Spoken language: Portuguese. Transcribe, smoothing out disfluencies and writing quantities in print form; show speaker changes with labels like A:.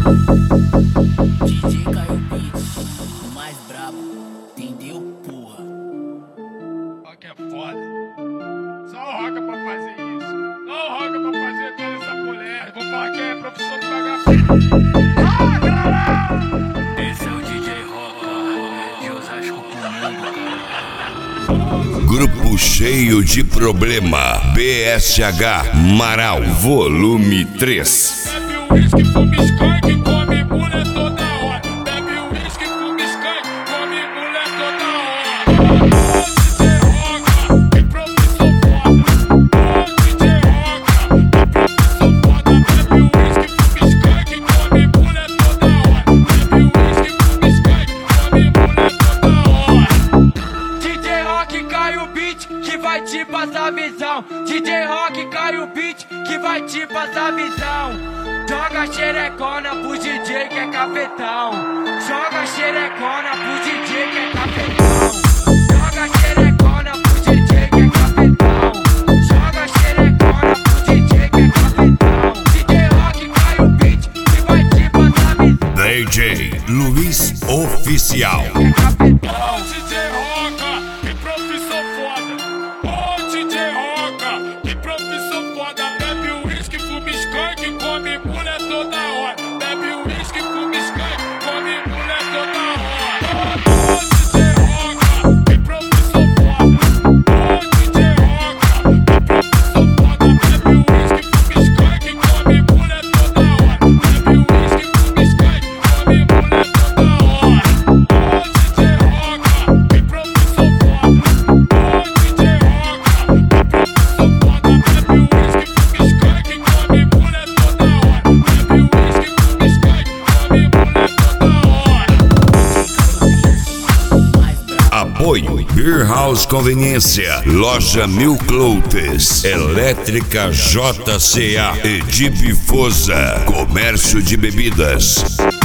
A: DJ Caio Beats, o mais brabo, entendeu, porra?
B: Ó que é foda. Só o Roca pra fazer isso. Só o Roca pra fazer toda essa mulher. Vou falar que é professor de vagabundo.
A: Esse é o DJ Roca, de Osasco pro mundo, cara.
C: Grupo cheio de problema. BSH Marau, volume 3.
B: Bebe o uísque, fuma skunk, come mulher toda hora. Bebe o uísque, fuma skunk, come mulher toda hora. Ô DJ Roca, que profissão foda. Ô DJ Roca, que profissão foda. Bebe o uísque, fuma skunk, come mulher toda hora. Bebe o uísque, fuma skunk, come mulher toda hora.
D: DJ Rock cai o beat que vai te passar visão. DJ Rock cai o beat que vai te passar visão. Joga xerecona pro DJ que é cafetão. Joga xerecona pro DJ que é cafetão. Joga xerecona pro DJ que é cafetão. Joga xerecona pro DJ que é cafetão. DJ Rock cai o beat que vai te passar visão.
C: DJ Luiz Oficial.
B: Ô DJ Roca, que profissão foda. Ô DJ Roca, que profissão foda. Bebe o uísque, fuma skunk, come mulher toda hora. Bebe o uísque, fuma skunk, come mulher toda hora. Ô DJ Roca, que profissão foda. Ô DJ Roca, que profissão foda. Bebe o uísque, fuma skunk, come mulher toda hora. Bebe o uísque, fuma skunk, come mulher toda hora.
C: Apoio Beer House Conveniência, Loja Mil Cloutes, Elétrica JCA, Edip Foza, Comércio de Bebidas.